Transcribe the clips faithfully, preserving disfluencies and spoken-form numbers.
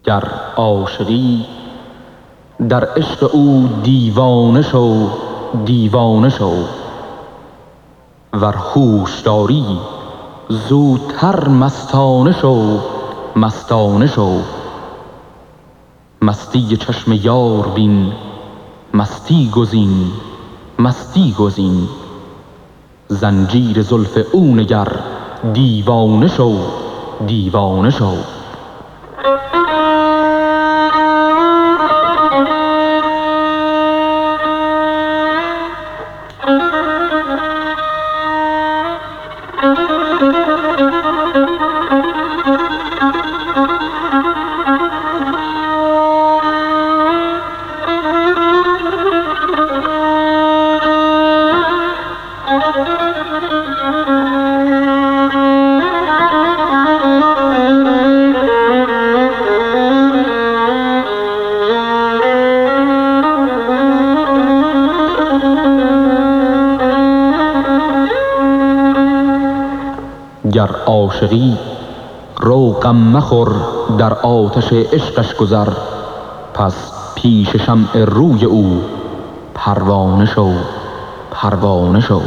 گر عاشقی در عشق او دیوانه شو دیوانه شو، ور هوش داری زودتر مستانه شو مستانه شو. مستی چشم یار بین مستی گزین مستی گزین، زنجیر زلف او نگر دیوانه شو دیوانه شو. گر عاشقی رو غم مخور در آتش عشقش گذر، پس پیش شمع روی او پروانه شو پروانه شو.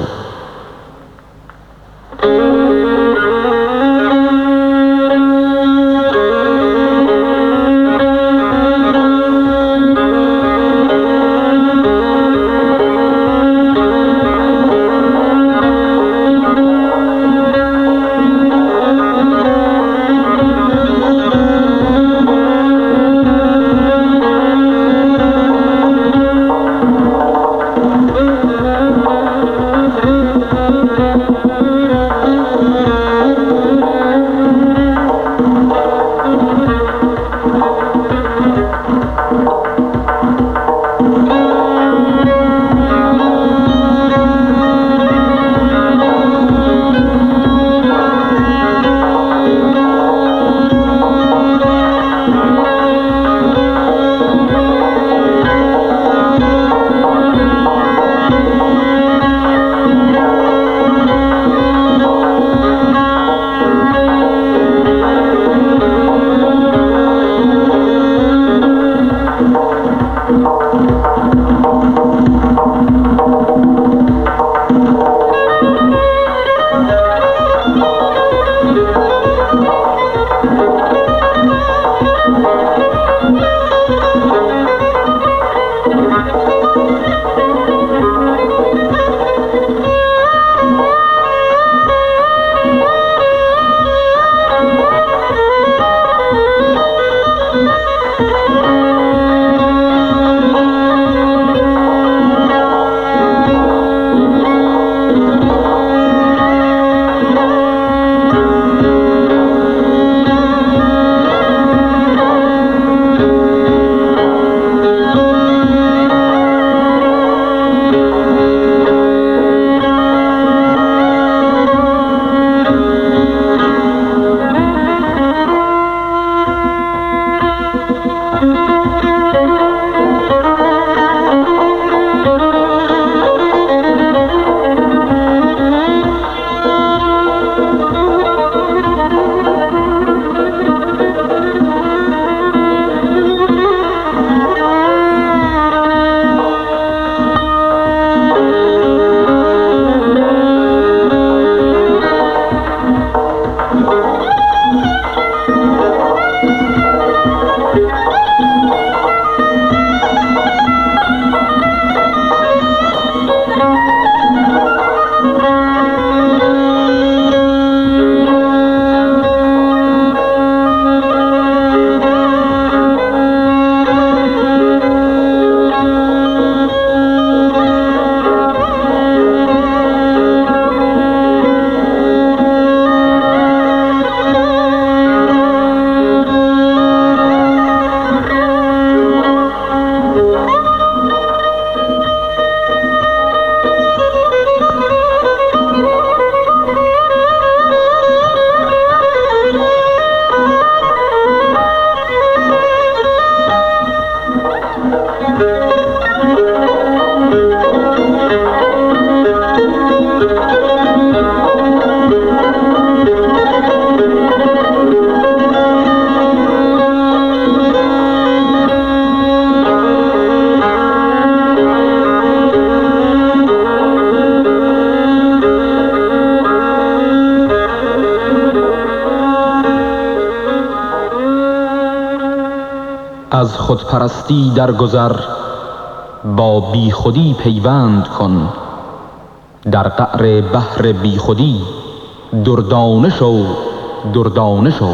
از خودپرستی درگذر، با بی خودی پیوند کن. در قعر بحر بی خودی دردانه شو دردانه شو.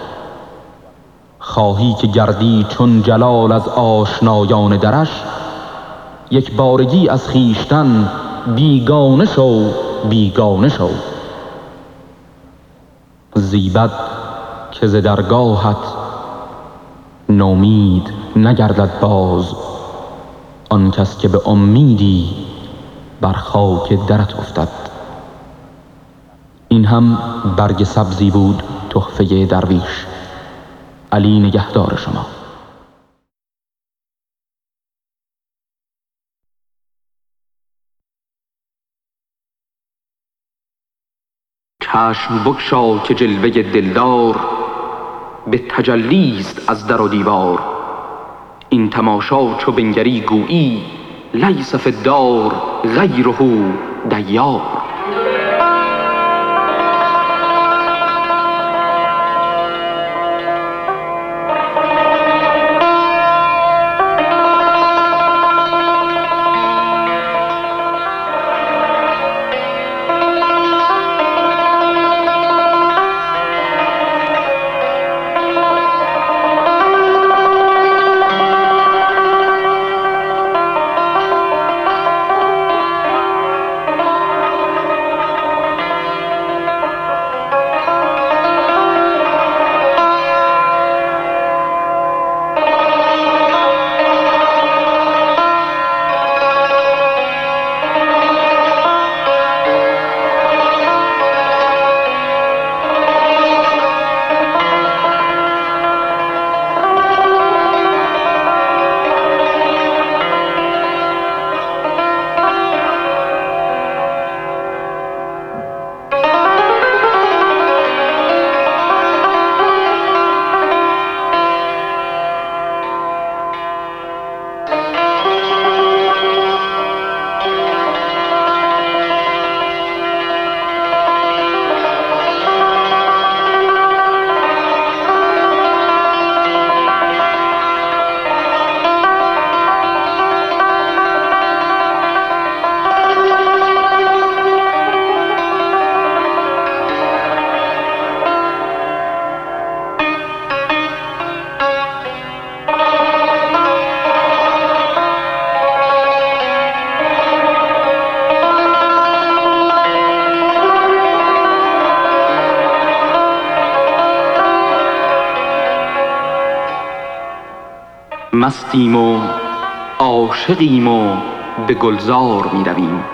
خواهی که گردی چون جلال از آشنایان درش، یک بارگی از خویشتن بیگانه شو بیگانه شو. زیبد که ز درگاهت نومید نگردد باز، آن کس که به امیدی بر خاک درت افتد. این هم برگ سبزی بود تحفه درویش. علی نگهدار شما. چشم بگشا که جلوه دلدار، به تجلیست از در و دیوار. این تماشا چو بنگری گویی، لیس فی الدار غیره دیار. مستیم و عاشقیم و به گلزار می رویم.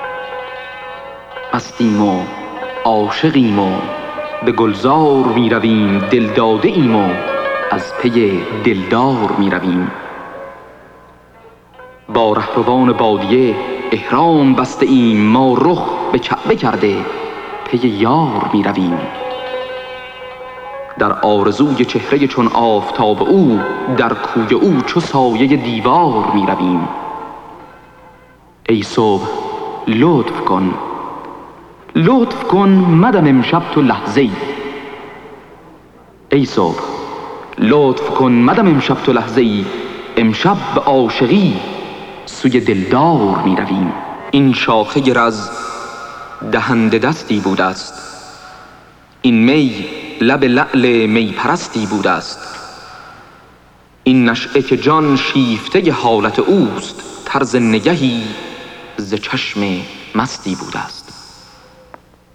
مستیم و عاشقیم و به گلزار می رویم. دل داده ایم و از پی دلدار می رویم. با رهروان بادیه احرام بسته ایم. ما رخ به کعبه کرده پی یار می رویم. در آرزوی چهره چون آفتاب او، در کوی او چو سایه دیوار می رویم. ای صبح لطف کن لطف کن مدم امشب تو لحظه ای. ای صبح لطف کن مدم امشب تو لحظه ای. امشب به عاشقی سوی دلدار می رویم. این شاخه رز دهنده دستی بوده است، این می لب لعل می پرستی بوده است. این نشعه که جان شیفته حالت اوست، طرز نگهی ز چشم مستی بوده است.